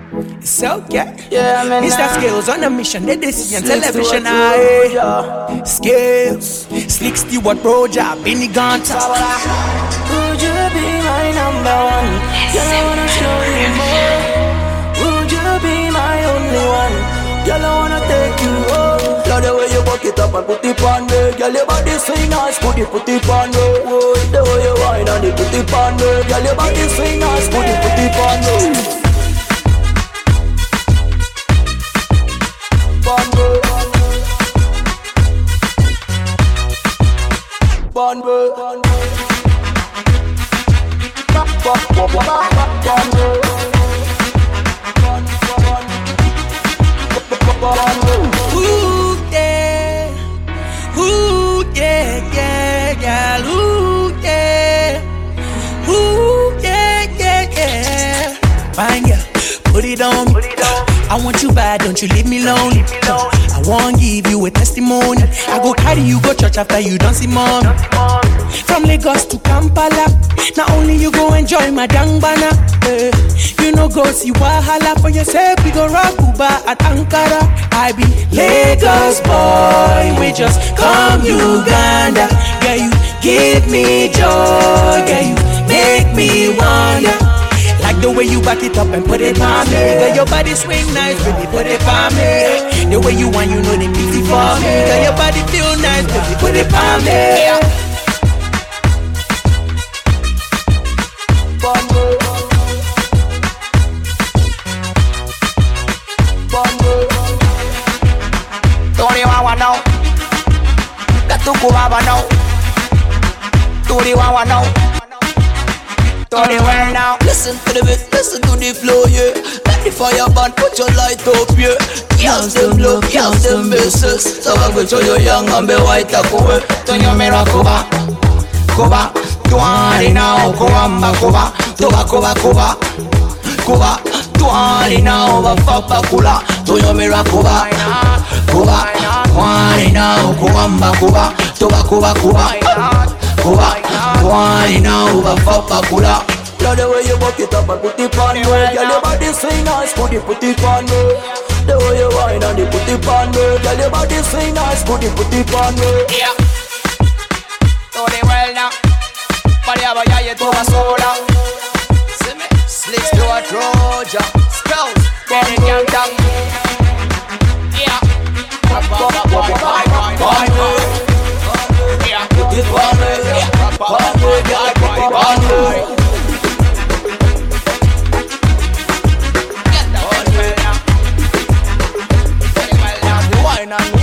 It's okay. Yeah, man. Mr. Skills on a mission, they see on television. Skills, Slick Stewart, Roger, Benny Gunter. Would you be my number one? Girl, I wanna show you more. Would you be my only one? Girl, I wanna take you home. Love the way you walk it up and put it on me. Girl, your body swing nice, put it on me. Oh, the way you whine and you put it on me. Girl, your body swing nice, put it on me. Ooh yeah, ooh yeah, yeah, yeah, ooh yeah, ooh yeah, yeah, yeah. Fine girl, put it on me. I want you bad, don't you leave me lonely. I won't give you a testimony. I go carry you go church after you don't see mom. From Lagos to Kampala, not only you go enjoy my dangbana. You know go see Wahala for yourself. We go rock Cuba at Ankara. I be Lagos boy, we just come Uganda. Girl, you give me joy, girl, you make me wonder. Like the way you back it up and put it on me. Girl, your body swing nice, baby, put it on me. The way you want, you know the pity for me. Girl, your body feel nice, baby, put it on me. Tony Wawa now, got to go Wawa now. Tony Wawa now, Tony Wawa now. Listen to the beat, listen to the flow, yeah. Let the fire burn, put your light up, yeah. Girls them love, girls them misses. So I go show you young and be white a cover. Turn your mirror cover, cover. Tuari now, cover, cover. Toba, cover, cover, cover. Tuari now, papa kula. Turn your mirror cover, cover. Tuari now, cover, cover. Toba, cover, cover, cover. Tuari now, papa kula. Love the way you walk it up and put it on me. Girl, your body swing nice, put it on me. The way you whine and you put it on me. Girl, your body swing nice, put it on me. Yeah. So they well now. Body have a yaya to a soda. See me? Slicks to a Troja. Spells, Benny Gang Dang. Yeah. Put it on me. Get that on me. Wine and